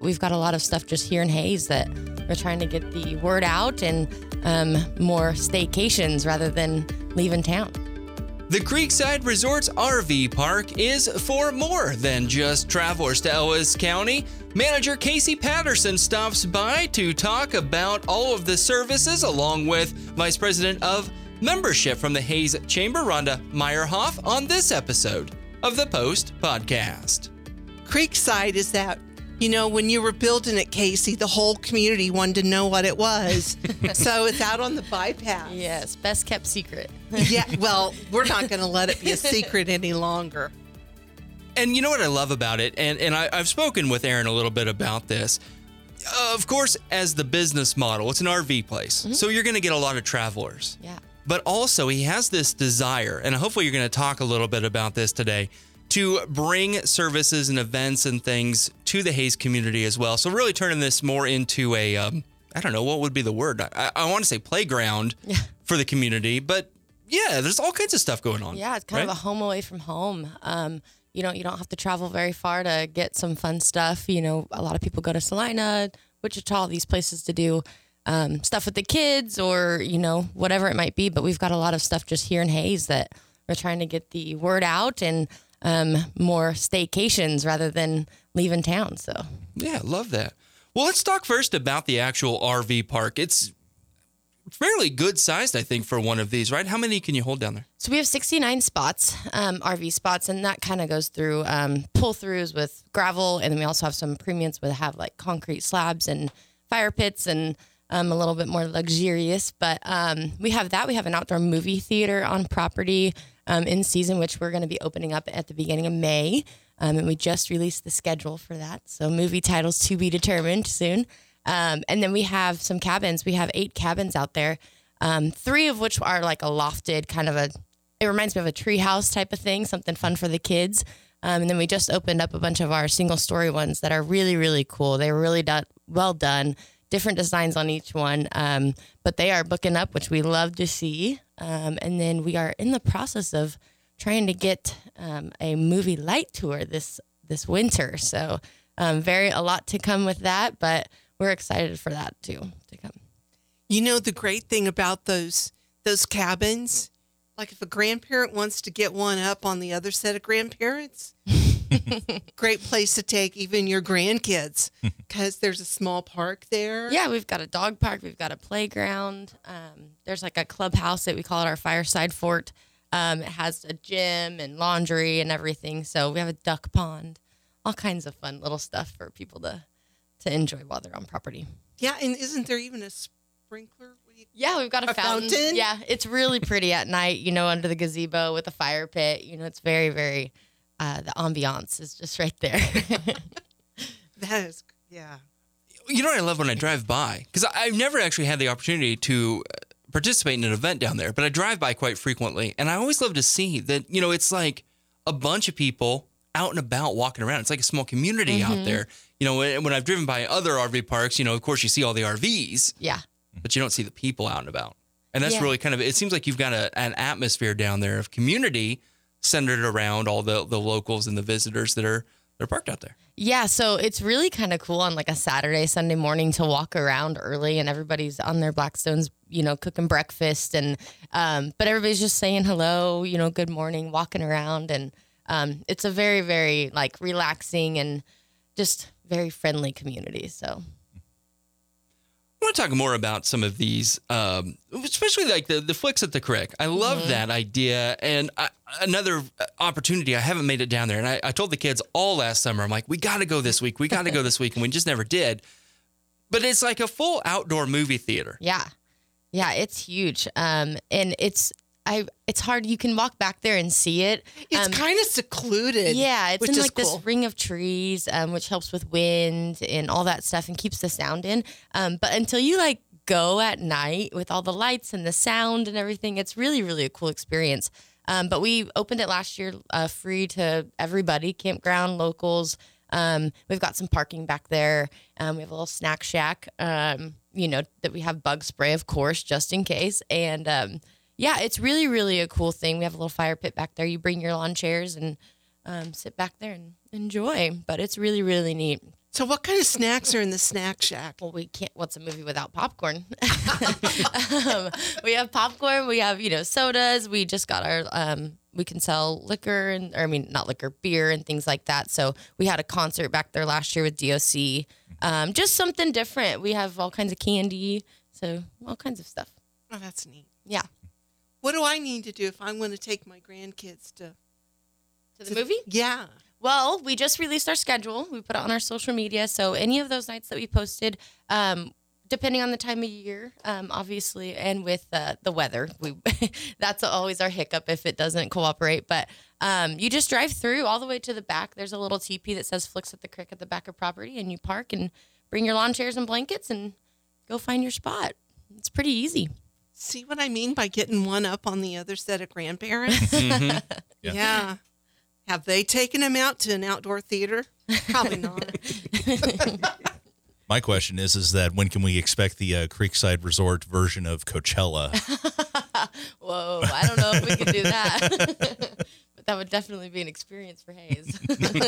we've got a lot of stuff just here in Hayes that we're trying to get the word out and more staycations rather than leaving town. The Creekside Resorts RV Park is for more than just travelers to Ellis County. Manager Casey Patterson stops by to talk about all of the services, along with Vice President of Membership from the Hayes Chamber, Rhonda Meyerhoff, on this episode of the Post Podcast. Creekside is that, when you were building it, Casey, the whole community wanted to know what it was. So it's out on the bypass. Yes, best kept secret. Yeah, well, we're not going to let it be a secret any longer. And you know what I love about it? And I've spoken with Aaron a little bit about this. Of course, as the business model, it's an RV place. Mm-hmm. So you're going to get a lot of travelers. Yeah. But also he has this desire, and hopefully you're going to talk a little bit about this today, to bring services and events and things to the Hayes community as well. So really turning this more into a, I don't know, what would be the word? I want to say playground for the community, but yeah, there's all kinds of stuff going on. Yeah, it's kind of a home away from home. You don't have to travel very far to get some fun stuff. A lot of people go to Salina, Wichita, these places to do stuff with the kids or, whatever it might be. But we've got a lot of stuff just here in Hayes that we're trying to get the word out and more staycations rather than leaving town. So yeah, love that. Well, let's talk first about the actual RV park. It's fairly good sized, I think, for one of these, right? How many can you hold down there? So we have 69 spots, RV spots, and that kind of goes through pull-throughs with gravel, and then we also have some premiums that have like concrete slabs and fire pits and a little bit more luxurious. But we have that. We have an outdoor movie theater on property in season, which we're going to be opening up at the beginning of May, and we just released the schedule for that. So movie titles to be determined soon. And then we have some cabins. We have 8 cabins out there, 3 of which are like a lofted kind of it reminds me of a tree house type of thing, something fun for the kids. And then we just opened up a bunch of our single story ones that are really, really cool. They were really well done, different designs on each one, but they are booking up, which we love to see. And then we are in the process of trying to get a movie light tour this winter. So a lot to come with that, but we're excited for that too to come. The great thing about those cabins, like if a grandparent wants to get one up on the other set of grandparents, great place to take even your grandkids because there's a small park there. Yeah, we've got a dog park. We've got a playground. There's like a clubhouse that we call it our fireside fort. It has a gym and laundry and everything. So we have a duck pond, all kinds of fun little stuff for people to enjoy while they're on property. Yeah, and isn't there even a sprinkler? Yeah, we've got a fountain. Yeah, it's really pretty at night, under the gazebo with a fire pit. It's very, very, the ambiance is just right there. That is, yeah. You know what I love when I drive by? Because I've never actually had the opportunity to participate in an event down there, but I drive by quite frequently. And I always love to see that, it's like a bunch of people out and about walking around. It's like a small community out there. When I've driven by other RV parks, of course you see all the RVs. Yeah. But you don't see the people out and about. And that's really kind of, it seems like you've got an atmosphere down there of community centered around all the locals and the visitors that are parked out there. Yeah, so it's really kind of cool on like a Saturday, Sunday morning to walk around early and everybody's on their Blackstones, cooking breakfast and but everybody's just saying hello, good morning, walking around, and it's a very, very like relaxing and just very friendly community. So I want to talk more about some of these, especially like the Flicks at the Crick. I love that idea. And another opportunity, I haven't made it down there. And I told the kids all last summer, I'm like, we got to go this week. We got to go this week. And we just never did. But it's like a full outdoor movie theater. Yeah. Yeah, it's huge. And it's hard. You can walk back there and see it. It's kind of secluded. Yeah, it's in like cool. this ring of trees, which helps with wind and all that stuff and keeps the sound in. But until you like go at night with all the lights and the sound and everything, it's really, really a cool experience. But we opened it last year free to everybody, campground, locals. We've got some parking back there. We have a little snack shack, that we have bug spray, of course, just in case. And yeah, it's really, really a cool thing. We have a little fire pit back there. You bring your lawn chairs and sit back there and enjoy. But it's really, really neat. So what kind of snacks are in the snack shack? Well, we can't. What's a movie without popcorn? We have popcorn. We have, sodas. We just got our, we can sell liquor not liquor, beer and things like that. So we had a concert back there last year with DOC. Just something different. We have all kinds of candy. So all kinds of stuff. Oh, that's neat. Yeah. What do I need to do if I want to take my grandkids to the movie? Yeah. Well, we just released our schedule. We put it on our social media. So any of those nights that we posted, depending on the time of year, obviously, and with the weather, that's always our hiccup if it doesn't cooperate. But you just drive through all the way to the back. There's a little teepee that says Flicks at the Crick at the back of property, and you park and bring your lawn chairs and blankets and go find your spot. It's pretty easy. See what I mean by getting one up on the other set of grandparents? Mm-hmm. Yeah. Have they taken him out to an outdoor theater? Probably not. My question is that when can we expect the Creekside Resort version of Coachella? Whoa, I don't know if we can do that. But that would definitely be an experience for Hayes.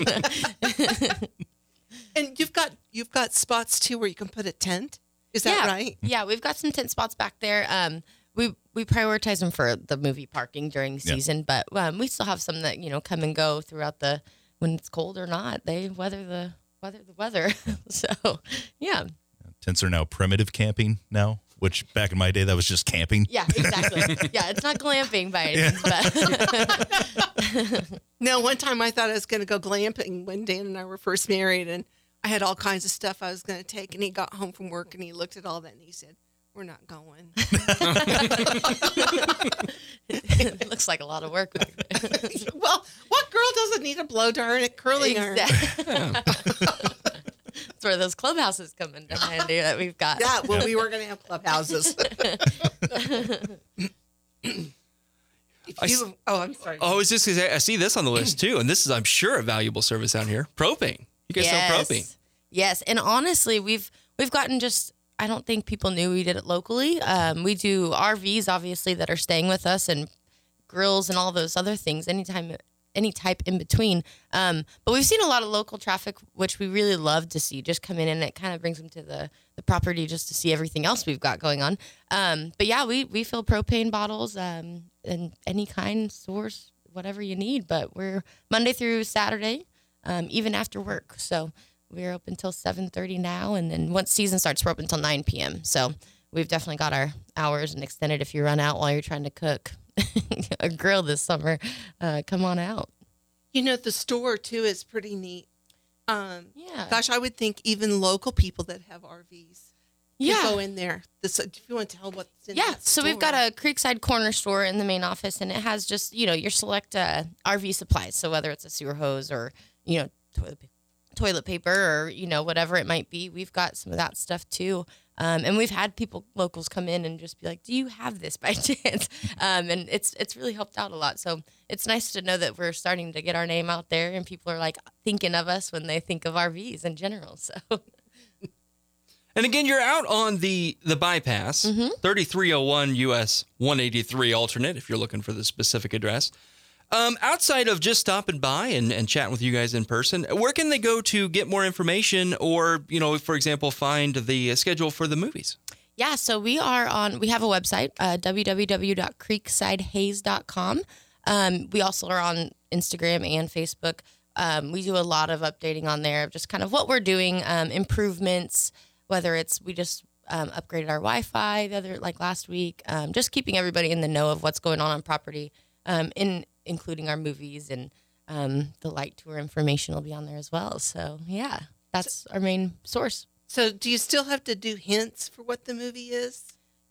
And you've got spots too where you can put a tent. Is that right? Yeah, we've got some tent spots back there. We prioritize them for the movie parking during the season, but we still have some that come and go throughout when it's cold or not. They weather the weather. So yeah. Tents are now primitive camping now, which back in my day that was just camping. Yeah, exactly. Yeah, it's not glamping by any means, but No, one time I thought I was going to go glamping when Dan and I were first married, and I had all kinds of stuff I was going to take, and he got home from work and he looked at all that and he said, "We're not going." It looks like a lot of work. Well, what girl doesn't need a blow dryer and a curling iron? That's where those clubhouses come into handy that we've got. Yeah, well, we were going to have clubhouses. I'm sorry. Oh, I was just going to say, I see this on the list too, and this is, I'm sure, a valuable service out here. Propane. You guys sell propane. Yes, and honestly, we've gotten I don't think people knew we did it locally. We do RVs, obviously, that are staying with us, and grills and all those other things, any type in between. But we've seen a lot of local traffic, which we really love to see, just come in, and it kind of brings them to the property just to see everything else we've got going on. But yeah, we fill propane bottles and any kind, source, whatever you need. But we're Monday through Saturday, even after work. So we're open until 7:30 now, and then once season starts, we're open until 9 p.m. So we've definitely got our hours and extended if you run out while you're trying to cook a grill this summer. Come on out. The store too is pretty neat. Yeah. Gosh, I would think even local people that have RVs could go in there. If you want to tell what's in that so we've got a Creekside corner store in the main office, and it has just your select RV supplies. So whether it's a sewer hose or toilet paper or whatever it might be, we've got some of that stuff too. And we've had locals come in and just be like, "Do you have this by chance?" And it's really helped out a lot. So it's nice to know that we're starting to get our name out there, and people are like thinking of us when they think of RVs in general. So. And again, you're out on the bypass, 3301 US 183 alternate, if you're looking for the specific address. Outside of just stopping by and chatting with you guys in person, where can they go to get more information or, for example, find the schedule for the movies? Yeah, so we have a website, www.creeksidehaze.com. We also are on Instagram and Facebook. We do a lot of updating on there of just kind of what we're doing, improvements, whether it's we just upgraded our Wi-Fi last week, just keeping everybody in the know of what's going on property, including our movies, and the light tour information will be on there as well. So yeah, that's our main source. So do you still have to do hints for what the movie is?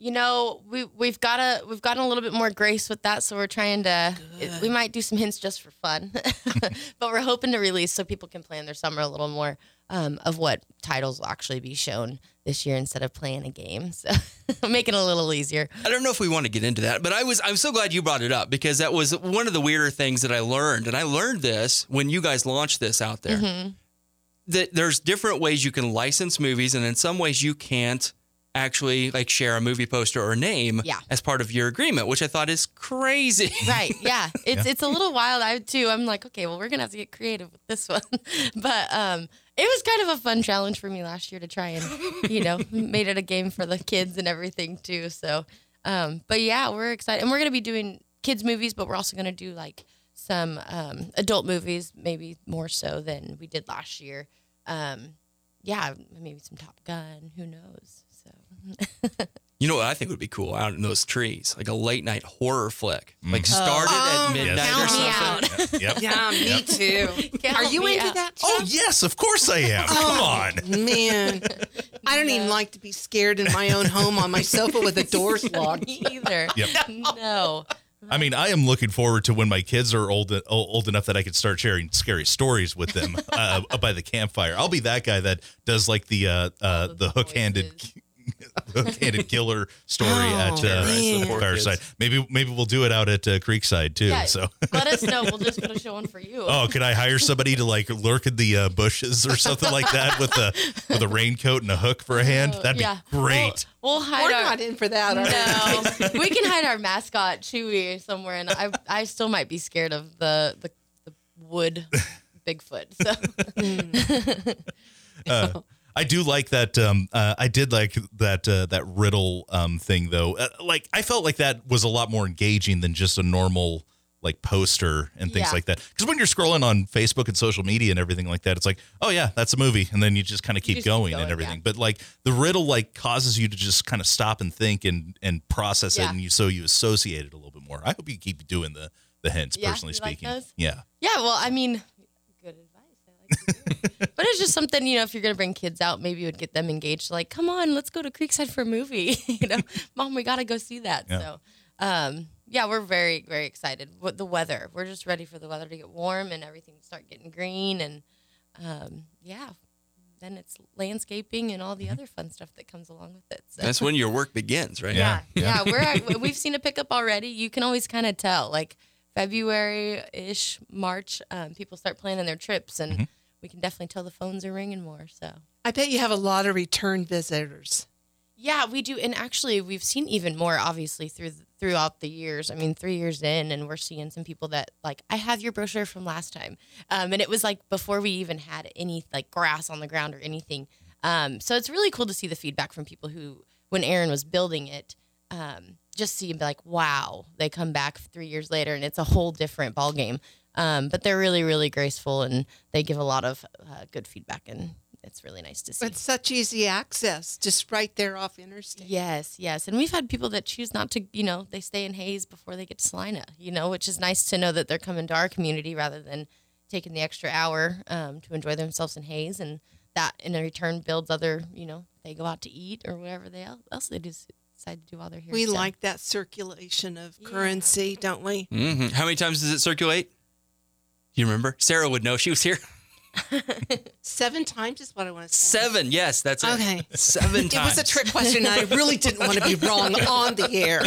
We've gotten a little bit more grace with that, so we're trying to. We might do some hints just for fun, but we're hoping to release so people can plan their summer a little more of what titles will actually be shown this year instead of playing a game. So make it a little easier. I don't know if we want to get into that, but I'm so glad you brought it up because that was one of the weirder things that I learned, and I learned this when you guys launched this out there. That there's different ways you can license movies, and in some ways you can't actually like share a movie poster or name as part of your agreement, which I thought is crazy. Right. Yeah. It's a little wild. I'm like, okay, well, we're going to have to get creative with this one. But it was kind of a fun challenge for me last year to try and, made it a game for the kids and everything too. So, but yeah, we're excited. And we're going to be doing kids movies, but we're also going to do like some adult movies, maybe more so than we did last year. Maybe some Top Gun, who knows? So, You know what I think would be cool out in those trees, like a late night horror flick, like started at midnight or something. Yep. Yeah, me too. Are you into that? Oh, yes, of course I am. Come on. Man, I don't even like to be scared in my own home on my sofa with the doors locked. me either. Yep. No. I mean, I am looking forward to when my kids are old enough that I can start sharing scary stories with them by the campfire. I'll be that guy that does like the hook-handed killer story at Fireside. Maybe we'll do it out at Creekside too. Yeah, so let us know. We'll just put a show on for you. Oh, could I hire somebody to like lurk in the bushes or something like that with a raincoat and a hook for a hand? That'd be great. We'll hide We're not in for that. No, we can hide our mascot Chewy somewhere, and I still might be scared of the wood Bigfoot. So. I do like that. I did like that riddle thing though. Like I felt like that was a lot more engaging than just a normal like poster and things like that. Because when you're scrolling on Facebook and social media and everything like that, it's like, oh yeah, that's a movie, and then you just kind of keep going and everything. Yeah. But like the riddle like causes you to just kind of stop and think and process it, and you associate it a little bit more. I hope you keep doing the hints. Personally speaking, like yeah. Well, I mean. But it's just something, if you're going to bring kids out, maybe you would get them engaged. Like, come on, let's go to Creekside for a movie. Mom, we got to go see that. Yeah. So, we're very, very excited. The weather, we're just ready for the weather to get warm and everything to start getting green. And, then it's landscaping and all the other fun stuff that comes along with it. So. That's when your work begins, right? Yeah. We've seen a pickup already. You can always kind of tell, like February-ish, March, people start planning their trips, and we can definitely tell the phones are ringing more. So I bet you have a lot of return visitors. Yeah, we do. And actually, we've seen even more, obviously, throughout the years. I mean, 3 years in, and we're seeing some people that, like, I have your brochure from last time. And it was, like, before we even had any, like, grass on the ground or anything. So it's really cool to see the feedback from people who, when Aaron was building it, just see and be like, wow, they come back 3 years later, and it's a whole different ballgame. But they're really, really graceful, and they give a lot of good feedback, and it's really nice to see. It's such easy access, just right there off interstate. Yes. And we've had people that choose not to, they stay in Hayes before they get to Salina, which is nice to know that they're coming to our community rather than taking the extra hour to enjoy themselves in Hayes. And that, in return, builds other, they go out to eat or whatever else they decide to do while they're here. We like that circulation of currency, don't we? Mm-hmm. How many times does it circulate? Do you remember? Sarah would know. She was here. 7 times is what I want to say. 7, yes, that's it. Okay. 7 times. It was a trick question. I really didn't want to be wrong on the air.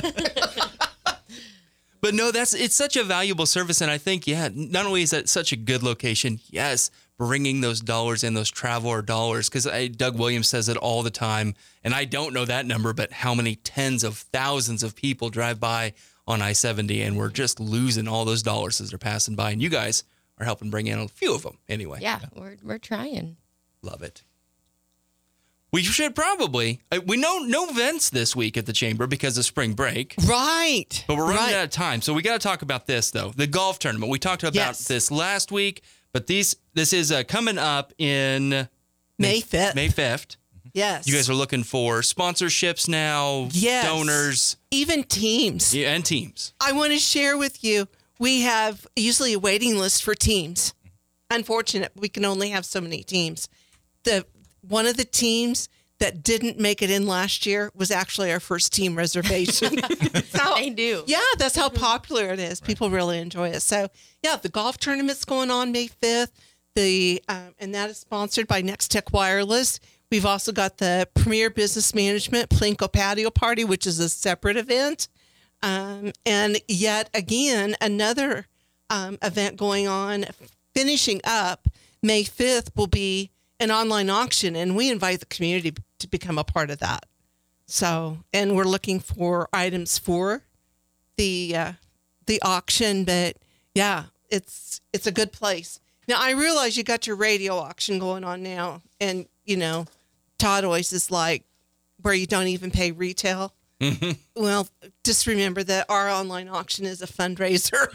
But no, it's such a valuable service, and I think, not only is that such a good location, yes, bringing those dollars in, those traveler dollars, because Doug Williams says it all the time, and I don't know that number, but how many tens of thousands of people drive by on I-70, and we're just losing all those dollars as they're passing by, and you guys are helping bring in a few of them anyway. Yeah, we're trying. Love it. We should probably, we know no events this week at the Chamber because of spring break. Right. But we're running out of time. So we got to talk about this, though. The golf tournament. We talked about this last week, but this is coming up in May 5th. May 5th. Yes. You guys are looking for sponsorships now, donors. Even teams. Yeah, and teams. I want to share with you, we have usually a waiting list for teams. Unfortunate, we can only have so many teams. One of the teams that didn't make it in last year was actually our first team reservation. They do. Yeah, that's how popular it is. People really enjoy it. So, the golf tournament's going on May 5th. And that is sponsored by Next Tech Wireless. We've also got the Premier Business Management Plinko Patio Party, which is a separate event. And yet again, another event going on, finishing up May 5th will be an online auction, and we invite the community to become a part of that. So, and we're looking for items for the auction, but yeah, it's a good place. Now, I realize you got your radio auction going on now, and, Todd always is like, where you don't even pay retail. Mm-hmm. Well, just remember that our online auction is a fundraiser.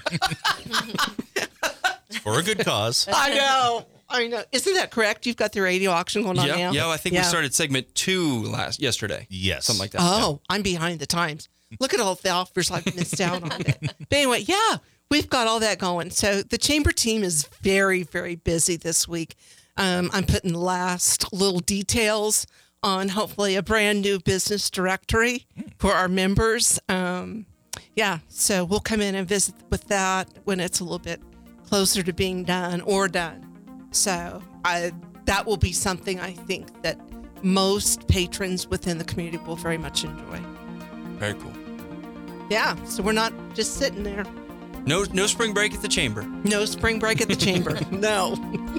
For a good cause. I know. Isn't that correct? You've got the radio auction going on now? Yeah, I think we started segment 2 yesterday. Yes. Something like that. Oh, yeah. I'm behind the times. Look at all the offers I've missed out on it. But anyway, yeah, we've got all that going. So the chamber team is very, very busy this week. I'm putting the last little details on hopefully a brand new business directory for our members. So we'll come in and visit with that when it's a little bit closer to being done. So that will be something I think that most patrons within the community will very much enjoy. Very cool. Yeah, so we're not just sitting there. No spring break at the chamber. No spring break at the chamber. No.